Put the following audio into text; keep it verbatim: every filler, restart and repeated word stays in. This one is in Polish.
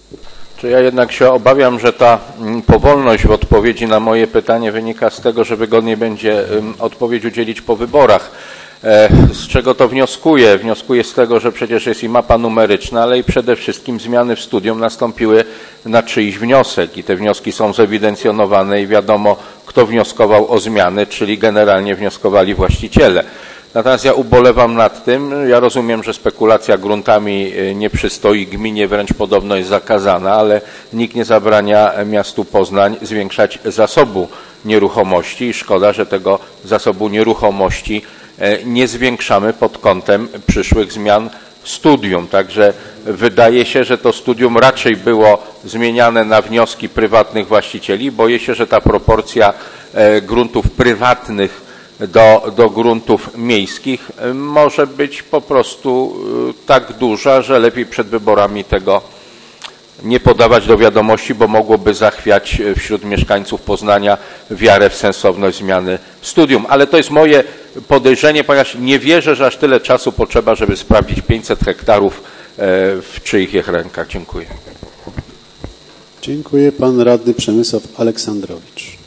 Czy ja jednak się obawiam, że ta powolność w odpowiedzi na moje pytanie wynika z tego, że wygodniej będzie odpowiedź udzielić po wyborach. Z czego to wnioskuję? Wnioskuję z tego, że przecież jest i mapa numeryczna, ale i przede wszystkim zmiany w studium nastąpiły na czyjś wniosek i te wnioski są zewidencjonowane i wiadomo, kto wnioskował o zmiany, czyli generalnie wnioskowali właściciele. Natomiast ja ubolewam nad tym, ja rozumiem, że spekulacja gruntami nie przystoi gminie, wręcz podobno jest zakazana, ale nikt nie zabrania miastu Poznań zwiększać zasobu nieruchomości i szkoda, że tego zasobu nieruchomości nie zwiększamy pod kątem przyszłych zmian w studium. Także wydaje się, że to studium raczej było zmieniane na wnioski prywatnych właścicieli. Boję się, że ta proporcja gruntów prywatnych do, do gruntów miejskich może być po prostu tak duża, że lepiej przed wyborami tego nie podawać do wiadomości, bo mogłoby zachwiać wśród mieszkańców Poznania wiarę w sensowność zmiany studium. Ale to jest moje podejrzenie, ponieważ nie wierzę, że aż tyle czasu potrzeba, żeby sprawdzić pięćset hektarów w czyich rękach. Dziękuję. Dziękuję. Pan radny Przemysław Aleksandrowicz.